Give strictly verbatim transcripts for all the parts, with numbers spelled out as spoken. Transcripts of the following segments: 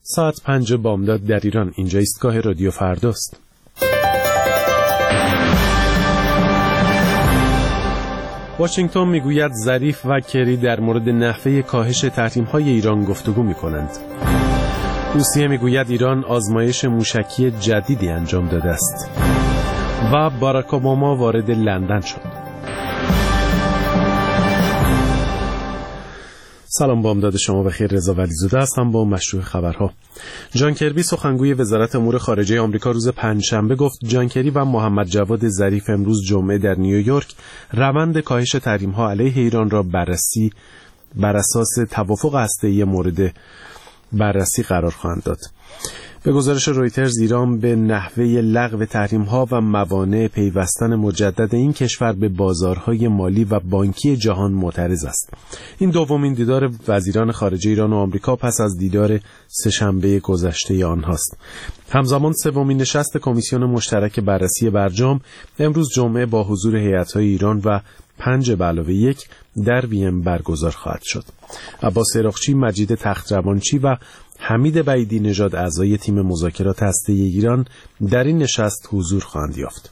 ساعت پنج بامداد در ایران. اینجا ایستگاه رادیو فرداست. واشنگتن میگوید ظریف و کری در مورد نحوه کاهش تحریم‌های ایران گفتگو می‌کنند. روسیه میگوید ایران آزمایش موشکی جدیدی انجام داده است. و باراک اوباما وارد لندن شد. سلام، بامداد شما بخیر. رضا ولیزاده هستم با مشروع خبرها. جان کربی سخنگوی وزارت امور خارجه آمریکا روز پنجشنبه گفت جان کری و محمد جواد ظریف امروز جمعه در نیویورک روند کاهش تحریم‌ها علیه ایران را بررسی بر اساس توافق هسته‌ای مورد بررسی قرار خواهند داد. به گزارش رویترز ایران به نحوه لغو تحریم‌ها و موانع پیوستن مجدد این کشور به بازارهای مالی و بانکی جهان معترض است. این دومین دیدار وزیران خارجه ایران و آمریکا پس از دیدار سه‌شنبه گذشته آنهاست. همزمان سومین نشست کمیسیون مشترک بررسی برجام امروز جمعه با حضور هیئت‌های ایران و پنج به علاوه یک در وین برگزار خواهد شد. عباس عراقچی، مجید تخت‌روانچی و حمید بعیدی نژاد اعضای تیم مذاکرات هسته‌ای ایران در این نشست حضور خواهند یافت.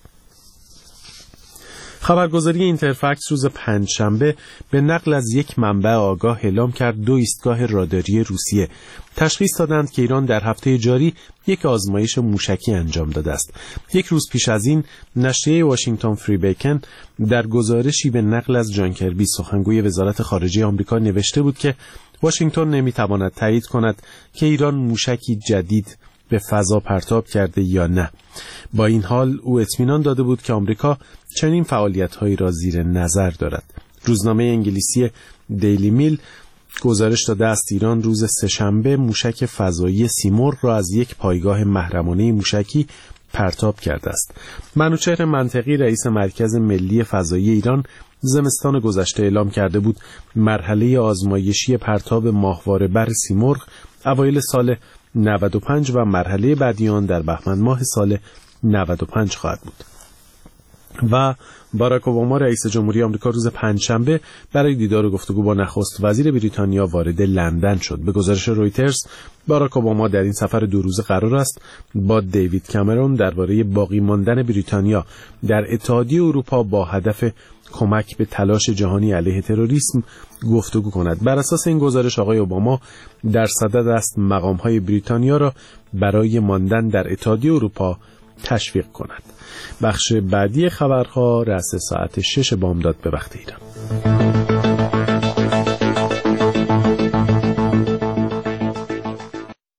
خبرگزاری اینترفکس روز پنجشنبه به نقل از یک منبع آگاه اعلام کرد دو ایستگاه راداری روسیه تشخیص دادند که ایران در هفته جاری یک آزمایش موشکی انجام داده است. یک روز پیش از این نشریه واشنگتن فری بیکن در گزارشی به نقل از جان کربی سخنگوی وزارت خارجه آمریکا نوشته بود که واشنگتن نمیتواند تایید کند که ایران موشکی جدید به فضا پرتاب کرده یا نه. با این حال او اطمینان داده بود که آمریکا چنین فعالیت‌هایی را زیر نظر دارد. روزنامه انگلیسی دیلی میل گزارش داده است ایران روز سه‌شنبه موشک فضایی سیمرغ را از یک پایگاه محرمانه موشکی پرتاب کرده است. منوچهر منطقی رئیس مرکز ملی فضایی ایران زمستان گذشته اعلام کرده بود مرحله آزمایشی پرتاب ماهواره بر سیمرغ اوایل سال نود و پنج و مرحله بعدی آن در بهمن ماه سال نود و پنج خواهد بود. و باراک اوباما رئیس جمهوری آمریکا روز پنجشنبه برای دیدار و گفتگو با نخست وزیر بریتانیا وارد لندن شد. به گزارش رویترز باراک اوباما در این سفر دو روزه قرار است با دیوید کامرون درباره باقی ماندن بریتانیا در اتحادیه اروپا با هدف کمک به تلاش جهانی علیه تروریسم گفتگو کند. بر اساس این گزارش آقای اوباما در صدد است مقام‌های بریتانیا را برای ماندن در اتحادیه اروپا تشویق کند. بخش بعدی خبرها رأس ساعت شش بامداد به وقت ایران.